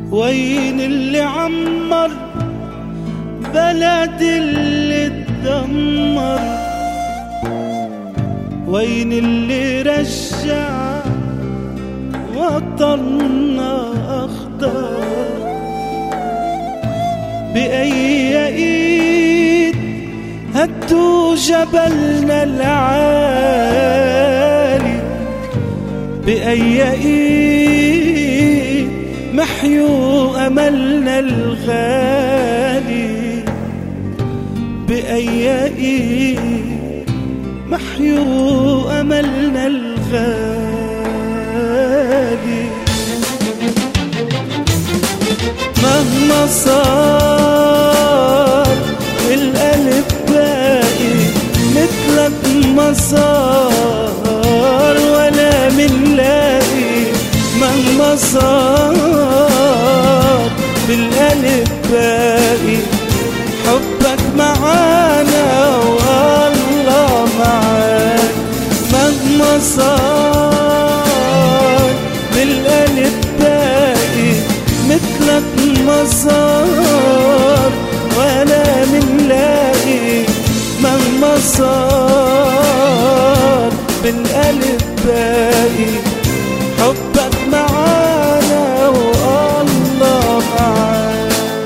وين اللي عمر بلد اللي اتدمر؟ وين اللي رجع وطننا أخضر؟ بأي إيد هدوا جبلنا العالي؟ بأي إيد محيوا أملنا الغالي؟ بأي إيد محيوا أملنا الغالي؟ مهما صار القلب باقي مثلك ما صار ولا منلاقي. مهما صار بالقلب باقي حبك معانا والله معاك. مهما صار بالقلب باقي مثلك ما صار ولا منلاقي. مهما صار بالقلب باقي حبك معانا والله معاك.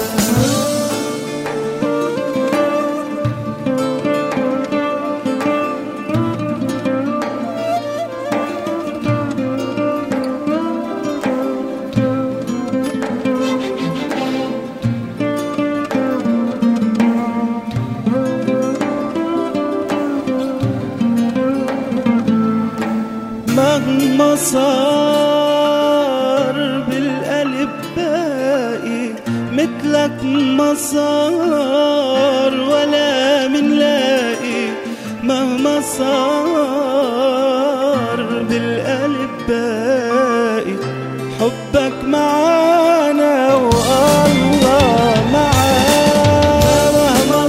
مهما صار بالقلب باقي مثلك ما صار ولا منلاقي. مهما صار بالقلب باقي حبك معانا والله معاك. مهما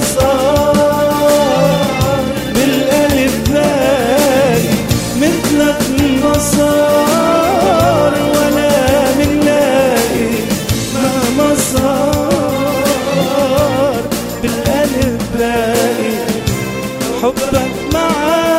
صار بالقلب باقي مثلك ما صار ولا منلاقي. مهما صار بالقلب باقي حبك معانا